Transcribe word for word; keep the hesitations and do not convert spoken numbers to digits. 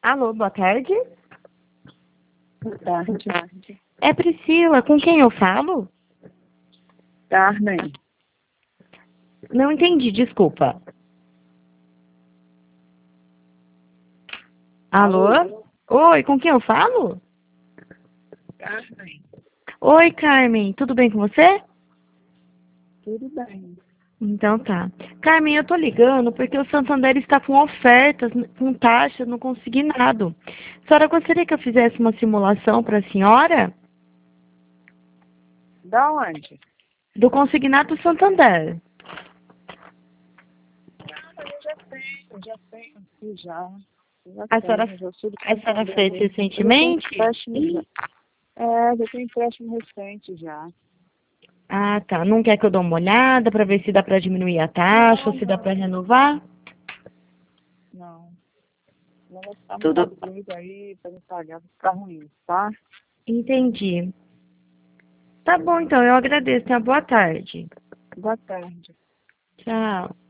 Alô, boa tarde. Boa tarde. É Priscila, com quem eu falo? Carmen. Não entendi, desculpa. Alô? Alô? Oi, com quem eu falo? Carmen. Oi, Carmen, tudo bem com você? Tudo bem. Então tá. Carmen, eu tô ligando porque o Santander está com ofertas, com taxas no consignado. A senhora gostaria que eu fizesse uma simulação para a senhora? Da onde? Do consignado Santander. Ah, eu já tenho, já tenho aqui já. Já A tenho, senhora, já sou do a senhora Santander fez mesmo. recentemente? Eu já tenho empréstimo já. É, já tenho empréstimo recente já. Ah, tá. Não quer que eu dê uma olhada para ver se dá para diminuir a taxa Não, ou se dá para não, renovar? não. Não vai ficar muito Tudo doido aí pra me pagar, vai ficar ruim, tá? entendi. Tá bom, então. Eu agradeço. Tenha boa tarde. Boa tarde. Tchau.